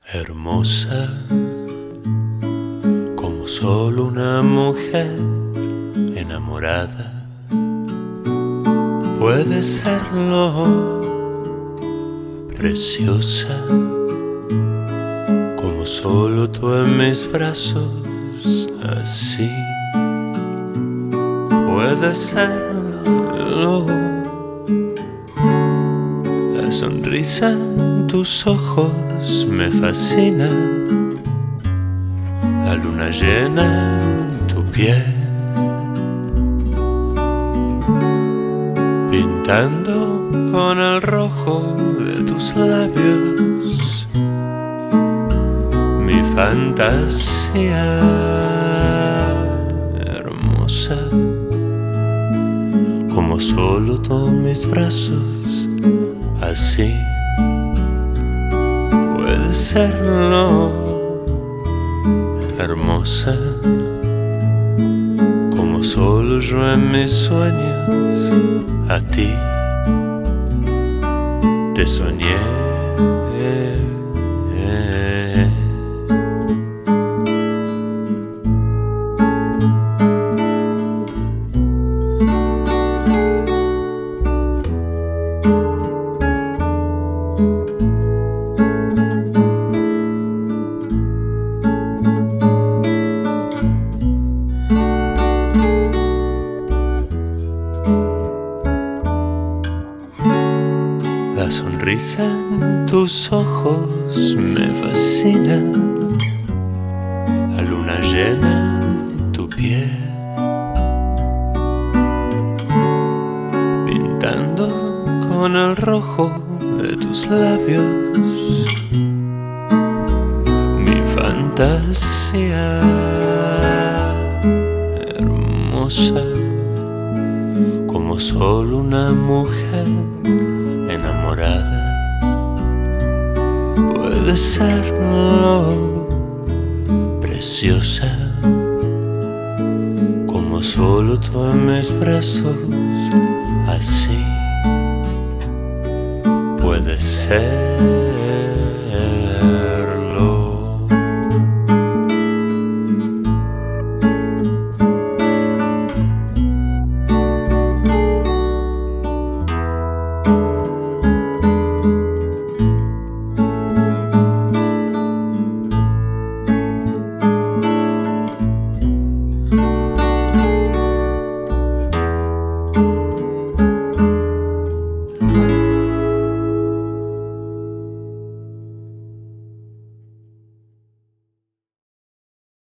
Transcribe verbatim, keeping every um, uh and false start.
Hermosa como solo una mujer enamorada puede serlo, preciosa como solo tú en mis brazos, así puede serlo. La sonrisa en tus ojos me fascina, la luna llena en tu piel, pintando con el rojo de tus labios mi fantasía hermosa, como solo tú en mis brazos, así puede serlo. Hermosa como solo yo en mis sueños a ti te soñé. La sonrisa en tus ojos me fascina, la luna llena en tu piel, pintando con el rojo de tus labios mi fantasía hermosa, como solo una mujer enamorada puede serlo, preciosa como solo tú en mis brazos, así puede ser.